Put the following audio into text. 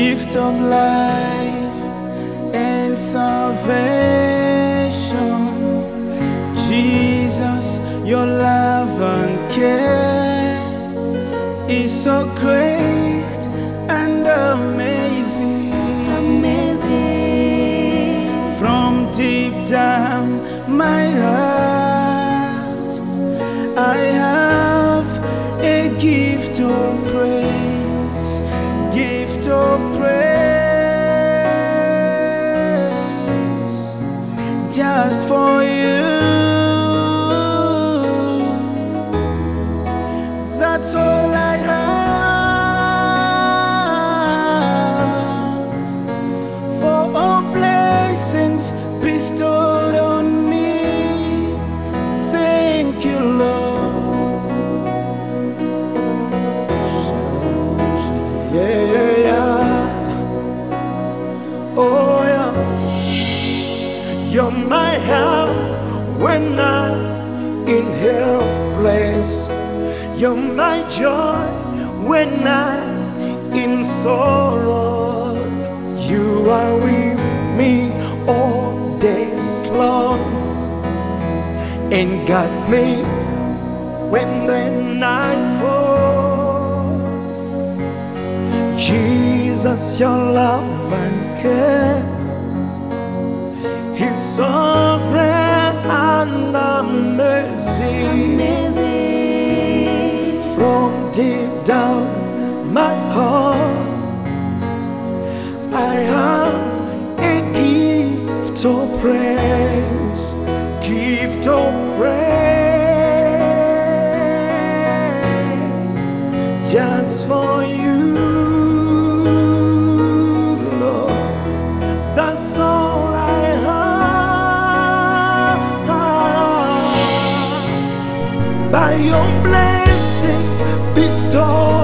gift of life and salvation. Jesus, your love and care is so great and amazing. From deep down my heart, I have a gift of praise, gift of praise, just for you. That's all I have, for all blessings bestowed on me. Thank you, Lord. Yeah, yeah, yeah. Oh, yeah. You're my help when I'm in helpless. You're my joy when I'm in sorrow. You are with me all days long and got me when the night falls. Jesus, your love and care is so great and amazing. From deep down my heart, I have a gift of praise, gift of praise, just for you, Lord. That's all I have. By your blessings bestowed